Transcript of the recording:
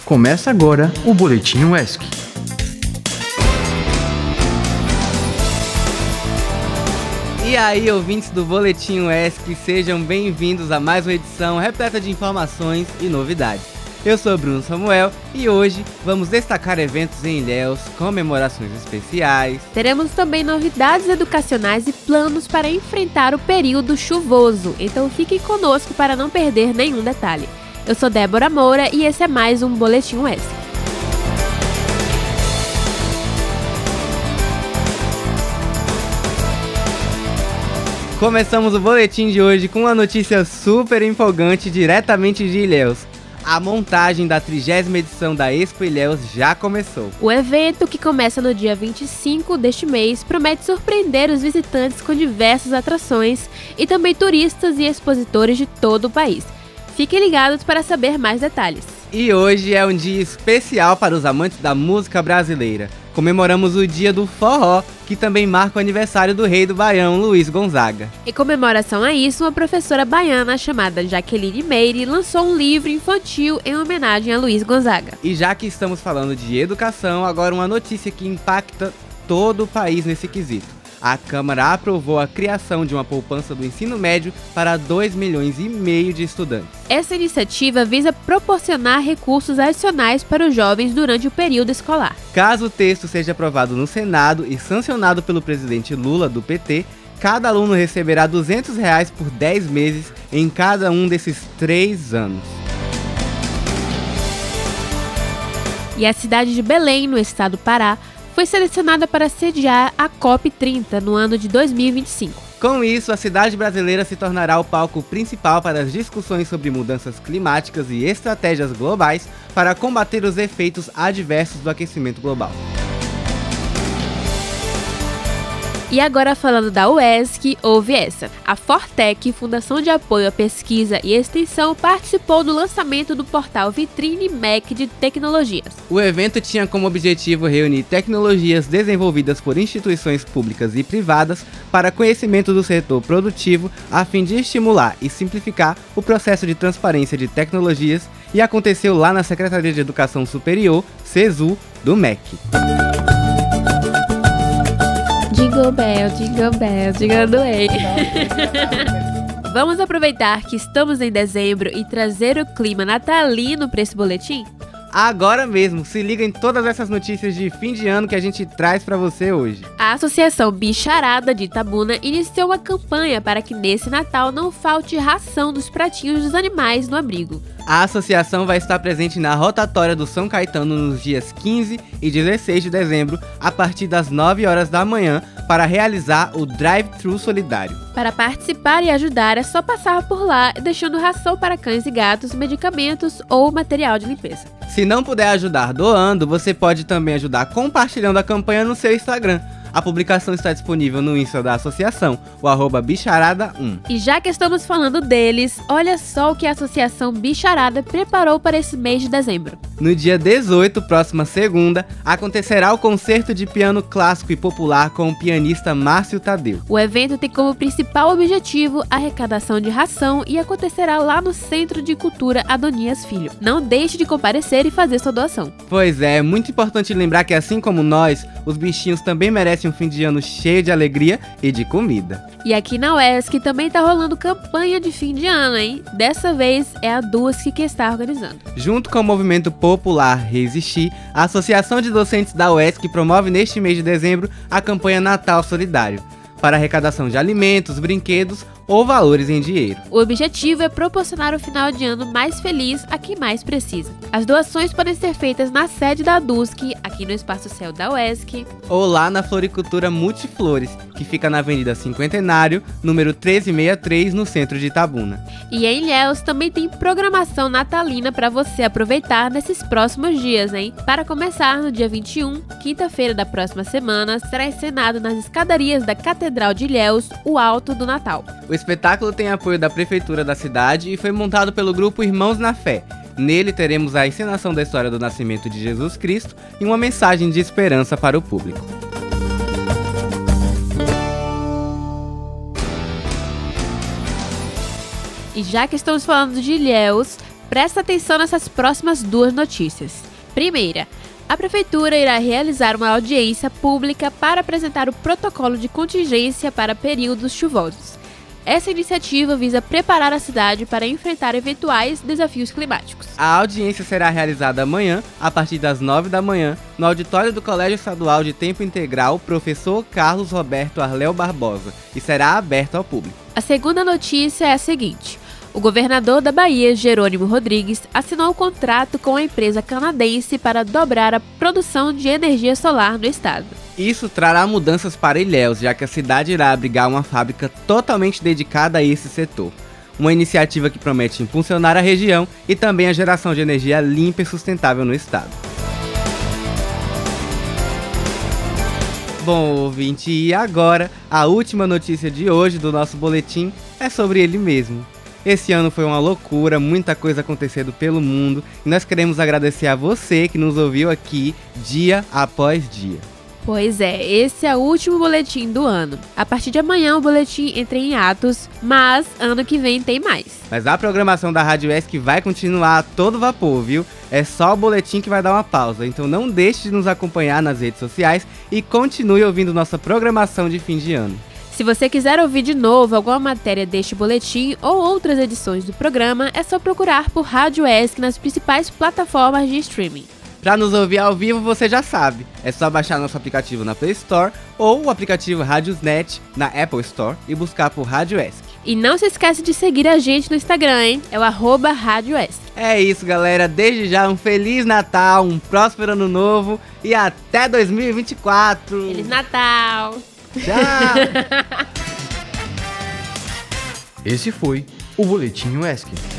Começa agora o Boletim UESC. E aí, ouvintes do Boletim UESC, sejam bem-vindos a mais uma edição repleta de informações e novidades. Eu sou Bruno Samuel e hoje vamos destacar eventos em Ilhéus, comemorações especiais. Teremos também novidades educacionais e planos para enfrentar o período chuvoso, então fiquem conosco para não perder nenhum detalhe. Eu sou Débora Moura e esse é mais um Boletim UESC. Começamos o boletim de hoje com uma notícia super empolgante diretamente de Ilhéus. A montagem da 30ª edição da Expo Ilhéus já começou. O evento, que começa no dia 25 deste mês, promete surpreender os visitantes com diversas atrações e também turistas e expositores de todo o país. Fiquem ligados para saber mais detalhes. E hoje é um dia especial para os amantes da música brasileira. Comemoramos o dia do forró, que também marca o aniversário do rei do Baião, Luiz Gonzaga. Em comemoração a isso, uma professora baiana chamada Jaqueline Meire lançou um livro infantil em homenagem a Luiz Gonzaga. E já que estamos falando de educação, agora uma notícia que impacta todo o país nesse quesito. A Câmara aprovou a criação de uma poupança do ensino médio para 2,5 milhões de estudantes. Essa iniciativa visa proporcionar recursos adicionais para os jovens durante o período escolar. Caso o texto seja aprovado no Senado e sancionado pelo presidente Lula, do PT, cada aluno receberá R$ 200 por 10 meses em cada um desses 3 anos. E a cidade de Belém, no estado do Pará, foi selecionada para sediar a COP30 no ano de 2025. Com isso, a cidade brasileira se tornará o palco principal para as discussões sobre mudanças climáticas e estratégias globais para combater os efeitos adversos do aquecimento global. E agora, falando da UESC, houve essa. A Fortec, Fundação de Apoio à Pesquisa e Extensão, participou do lançamento do portal Vitrine MEC de Tecnologias. O evento tinha como objetivo reunir tecnologias desenvolvidas por instituições públicas e privadas para conhecimento do setor produtivo, a fim de estimular e simplificar o processo de transparência de tecnologias, e aconteceu lá na Secretaria de Educação Superior, SESU, do MEC. Jingle bell, jingle bell, jingle all the way. Vamos aproveitar que estamos em dezembro e trazer o clima natalino para esse boletim? Agora mesmo, se liga em todas essas notícias de fim de ano que a gente traz para você hoje. A Associação Bicharada de Itabuna iniciou uma campanha para que nesse Natal não falte ração dos pratinhos dos animais no abrigo. A associação vai estar presente na rotatória do São Caetano nos dias 15 e 16 de dezembro, a partir das 9 horas da manhã, para realizar o Drive-Thru Solidário. Para participar e ajudar é só passar por lá, deixando ração para cães e gatos, medicamentos ou material de limpeza. Se não puder ajudar doando, você pode também ajudar compartilhando a campanha no seu Instagram. A publicação está disponível no Insta da associação, o @bicharada1. E já que estamos falando deles, olha só o que a Associação Bicharada preparou para esse mês de dezembro. No dia 18, próxima segunda, acontecerá o concerto de piano clássico e popular com o pianista Márcio Tadeu. O evento tem como principal objetivo a arrecadação de ração e acontecerá lá no Centro de Cultura Adonias Filho. Não deixe de comparecer e fazer sua doação. Pois é muito importante lembrar que, assim como nós, os bichinhos também merecem um fim de ano cheio de alegria e de comida. E aqui na UESC também tá rolando campanha de fim de ano, hein? Dessa vez é a DUSC que está organizando. Junto com o movimento popular Resistir, a Associação de Docentes da UESC promove neste mês de dezembro a campanha Natal Solidário, para arrecadação de alimentos, brinquedos ou valores em dinheiro. O objetivo é proporcionar o final de ano mais feliz a quem mais precisa. As doações podem ser feitas na sede da DUSC, aqui no Espaço Céu da UESC, ou lá na Floricultura Multiflores, que fica na Avenida Cinquentenário, número 1363, no centro de Itabuna. E em Ilhéus também tem programação natalina para você aproveitar nesses próximos dias, hein? Para começar, no dia 21, quinta-feira da próxima semana, será encenado nas escadarias da Catedral de Ilhéus o Alto do Natal. O espetáculo tem apoio da Prefeitura da cidade e foi montado pelo grupo Irmãos na Fé. Nele teremos a encenação da história do nascimento de Jesus Cristo e uma mensagem de esperança para o público. E já que estamos falando de Ilhéus, Presta atenção nessas próximas duas notícias. Primeira, a Prefeitura irá realizar uma audiência pública para apresentar o protocolo de contingência para períodos chuvosos. Essa iniciativa visa preparar a cidade para enfrentar eventuais desafios climáticos. A audiência será realizada amanhã, a partir das 9 da manhã, no auditório do Colégio Estadual de Tempo Integral Professor Carlos Roberto Arléu Barbosa, e será aberto ao público. A segunda notícia é a seguinte: o governador da Bahia, Jerônimo Rodrigues, assinou um contrato com a empresa canadense para dobrar a produção de energia solar no estado. Isso trará mudanças para Ilhéus, já que a cidade irá abrigar uma fábrica totalmente dedicada a esse setor. Uma iniciativa que promete impulsionar a região e também a geração de energia limpa e sustentável no estado. Bom, ouvinte, e agora, a última notícia de hoje do nosso boletim é sobre ele mesmo. Esse ano foi uma loucura, muita coisa acontecendo pelo mundo, e nós queremos agradecer a você que nos ouviu aqui dia após dia. Pois é, esse é o último boletim do ano. A partir de amanhã o boletim entra em atos, mas ano que vem tem mais. Mas a programação da Rádio ESC vai continuar a todo vapor, viu? É só o boletim que vai dar uma pausa, então não deixe de nos acompanhar nas redes sociais e continue ouvindo nossa programação de fim de ano. Se você quiser ouvir de novo alguma matéria deste boletim ou outras edições do programa, é só procurar por Rádio ESC nas principais plataformas de streaming. Para nos ouvir ao vivo, você já sabe, é só baixar nosso aplicativo na Play Store ou o aplicativo Radiosnet na Apple Store e buscar por Rádio ESC. E não se esquece de seguir a gente no Instagram, hein? É o @RádioESC. É isso, galera. Desde já, um Feliz Natal, um próspero Ano Novo e até 2024. Feliz Natal! Tchau! Esse foi o Boletim ESC.